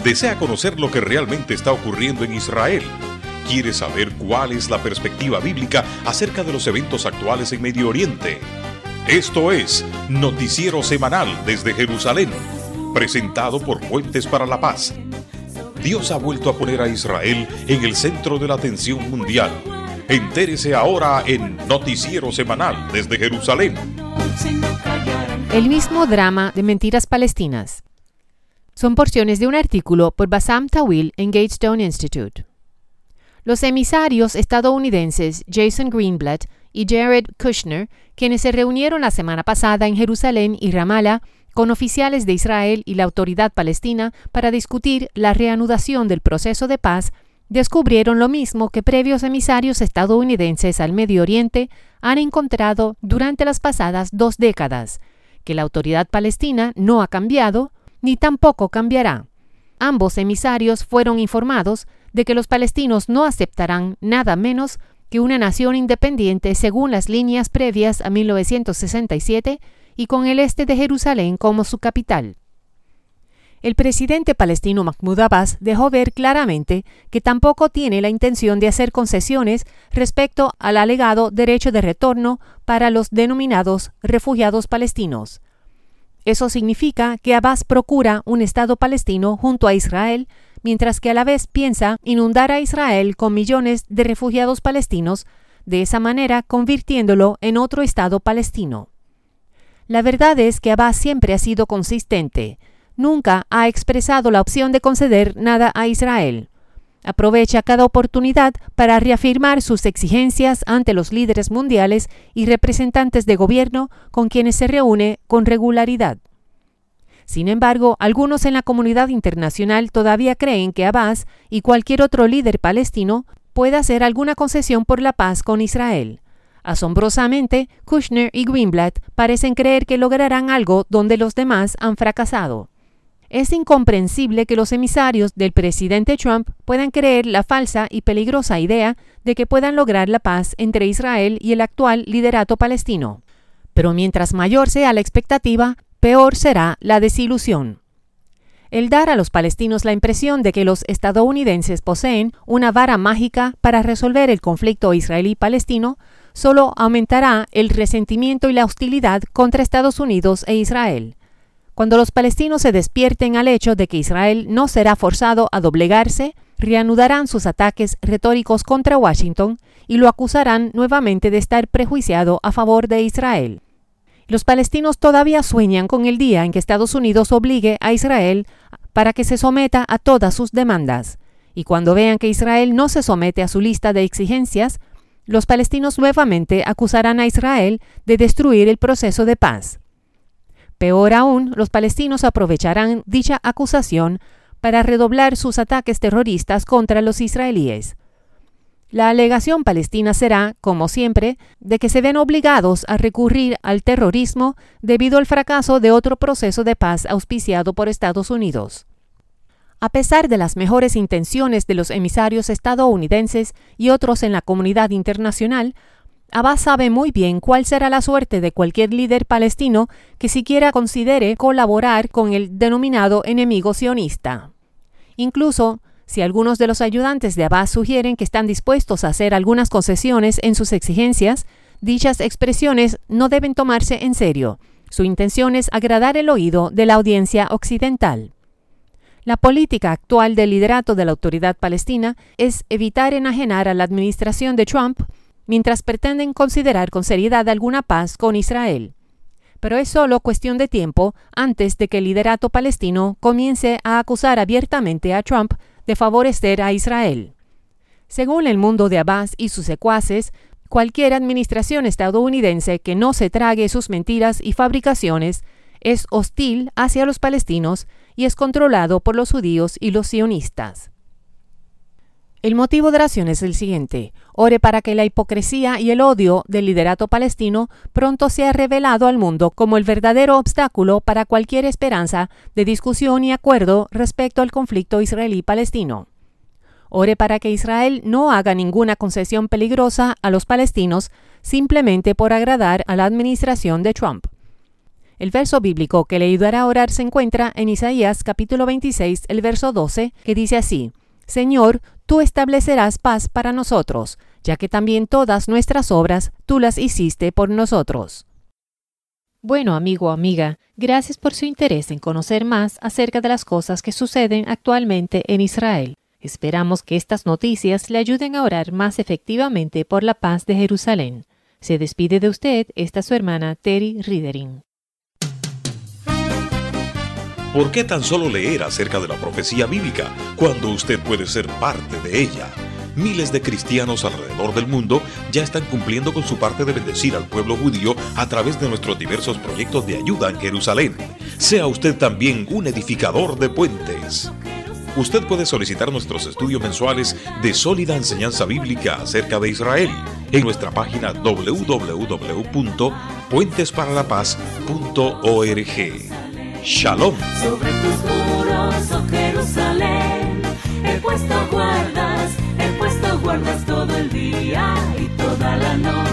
¿Desea conocer lo que realmente está ocurriendo en Israel? ¿Quiere saber cuál es la perspectiva bíblica acerca de los eventos actuales en Medio Oriente? Esto es Noticiero Semanal desde Jerusalén, presentado por Puentes para la Paz. Dios ha vuelto a poner a Israel en el centro de la atención mundial. Entérese ahora en Noticiero Semanal desde Jerusalén. El mismo drama de mentiras palestinas. Son porciones de un artículo por Bassam Tawil en Gatestone Institute. Los emisarios estadounidenses Jason Greenblatt y Jared Kushner, quienes se reunieron la semana pasada en Jerusalén y Ramallah con oficiales de Israel y la autoridad palestina para discutir la reanudación del proceso de paz, descubrieron lo mismo que previos emisarios estadounidenses al Medio Oriente han encontrado durante las pasadas 2 décadas, que la autoridad palestina no ha cambiado ni tampoco cambiará. Ambos emisarios fueron informados de que los palestinos no aceptarán nada menos que una nación independiente según las líneas previas a 1967 y con el este de Jerusalén como su capital. El presidente palestino Mahmoud Abbas dejó ver claramente que tampoco tiene la intención de hacer concesiones respecto al alegado derecho de retorno para los denominados refugiados palestinos. Eso significa que Abbas procura un Estado palestino junto a Israel, mientras que a la vez piensa inundar a Israel con millones de refugiados palestinos, de esa manera convirtiéndolo en otro Estado palestino. La verdad es que Abbas siempre ha sido consistente. Nunca ha expresado la opción de conceder nada a Israel. Aprovecha cada oportunidad para reafirmar sus exigencias ante los líderes mundiales y representantes de gobierno con quienes se reúne con regularidad. Sin embargo, algunos en la comunidad internacional todavía creen que Abbas y cualquier otro líder palestino pueda hacer alguna concesión por la paz con Israel. Asombrosamente, Kushner y Greenblatt parecen creer que lograrán algo donde los demás han fracasado. Es incomprensible que los emisarios del presidente Trump puedan creer la falsa y peligrosa idea de que puedan lograr la paz entre Israel y el actual liderato palestino. Pero mientras mayor sea la expectativa, peor será la desilusión. El dar a los palestinos la impresión de que los estadounidenses poseen una vara mágica para resolver el conflicto israelí-palestino solo aumentará el resentimiento y la hostilidad contra Estados Unidos e Israel. Cuando los palestinos se despierten al hecho de que Israel no será forzado a doblegarse, reanudarán sus ataques retóricos contra Washington y lo acusarán nuevamente de estar prejuiciado a favor de Israel. Los palestinos todavía sueñan con el día en que Estados Unidos obligue a Israel para que se someta a todas sus demandas. Y cuando vean que Israel no se somete a su lista de exigencias, los palestinos nuevamente acusarán a Israel de destruir el proceso de paz. Peor aún, los palestinos aprovecharán dicha acusación para redoblar sus ataques terroristas contra los israelíes. La alegación palestina será, como siempre, de que se ven obligados a recurrir al terrorismo debido al fracaso de otro proceso de paz auspiciado por Estados Unidos. A pesar de las mejores intenciones de los emisarios estadounidenses y otros en la comunidad internacional, Abbas sabe muy bien cuál será la suerte de cualquier líder palestino que siquiera considere colaborar con el denominado enemigo sionista. Incluso, si algunos de los ayudantes de Abbas sugieren que están dispuestos a hacer algunas concesiones en sus exigencias, dichas expresiones no deben tomarse en serio. Su intención es agradar el oído de la audiencia occidental. La política actual del liderato de la autoridad palestina es evitar enajenar a la administración de Trump mientras pretenden considerar con seriedad alguna paz con Israel. Pero es solo cuestión de tiempo antes de que el liderato palestino comience a acusar abiertamente a Trump de favorecer a Israel. Según el mundo de Abbas y sus secuaces, cualquier administración estadounidense que no se trague sus mentiras y fabricaciones es hostil hacia los palestinos y es controlado por los judíos y los sionistas. El motivo de oración es el siguiente: ore para que la hipocresía y el odio del liderato palestino pronto sea revelado al mundo como el verdadero obstáculo para cualquier esperanza de discusión y acuerdo respecto al conflicto israelí-palestino. Ore para que Israel no haga ninguna concesión peligrosa a los palestinos simplemente por agradar a la administración de Trump. El verso bíblico que le ayudará a orar se encuentra en Isaías capítulo 26, el verso 12, que dice así: Señor, tú establecerás paz para nosotros, ya que también todas nuestras obras tú las hiciste por nosotros. Bueno, amigo o amiga, gracias por su interés en conocer más acerca de las cosas que suceden actualmente en Israel. Esperamos que estas noticias le ayuden a orar más efectivamente por la paz de Jerusalén. Se despide de usted esta su hermana Terry Riedering. ¿Por qué tan solo leer acerca de la profecía bíblica cuando usted puede ser parte de ella? Miles de cristianos alrededor del mundo ya están cumpliendo con su parte de bendecir al pueblo judío a través de nuestros diversos proyectos de ayuda en Jerusalén. Sea usted también un edificador de puentes. Usted puede solicitar nuestros estudios mensuales de sólida enseñanza bíblica acerca de Israel en nuestra página www.puentesparalapaz.org. Shalom. Sobre tus muros, oh Jerusalén, he puesto guardas todo el día y toda la noche.